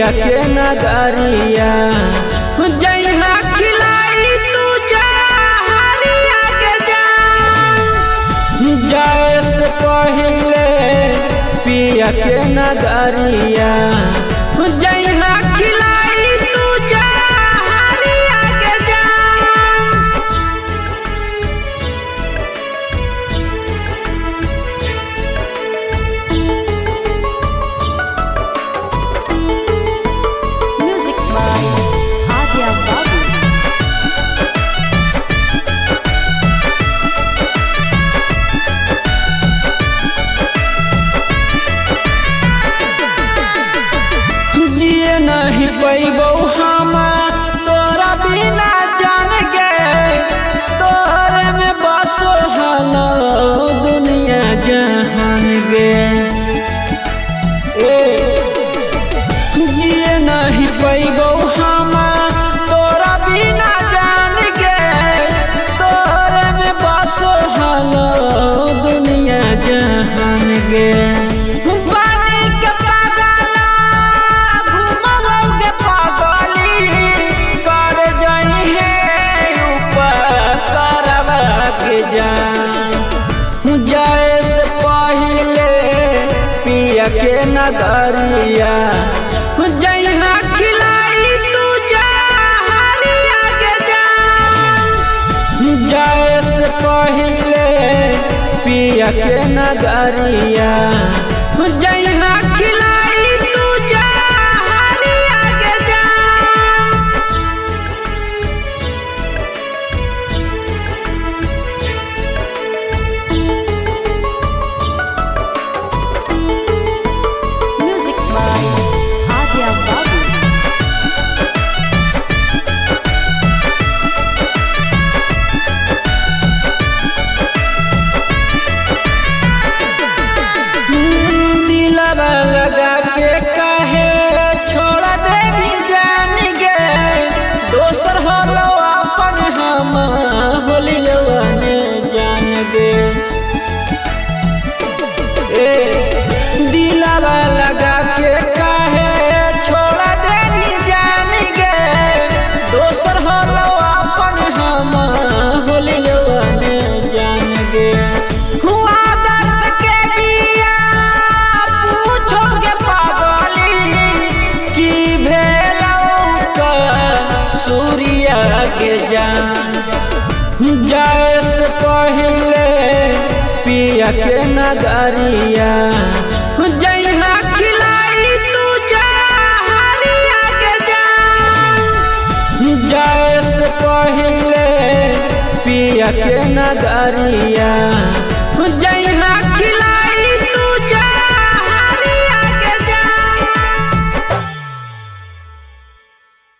पिया के नगरिया जइहा खिलाई तू जहरिया के जान जाए से पहले पिया के नगरिया जइहा खिलाई तू जहरिया के जान। Music by Adya Babu. जिए नहीं पैबो हम तोरा बिना जान गे तोरे में बसो हलो दुनिया जहान गे। जिए नहीं पैबो हम तोरा बिना जान गे तोरे में बसो हलो दुनिया जहान गे। जाए से पहले पिया के नगरिया जइहा खिलाई तू जहरिया के जान जाए से पहले पिया के नगरिया जइहा खिलाई तू जहरिया के जान। Music by Adya Babu. दिलवा लगा के काहे छोड़ देवी जान गे दोसर होलो अपन हम होलियो ने जान गे। दिलवा लगा के काहे छोड़ देवी जान गे दोसर होलो अपन हम होलियो ने जान गे। आदर्श के बिया पूछोगे पागली की भेलौ का सूर्या के जान जाए से पहले पिया के नगरिया जइहा खिलाई तू जहरिया के जान जाए से पहले पिया के नगरिया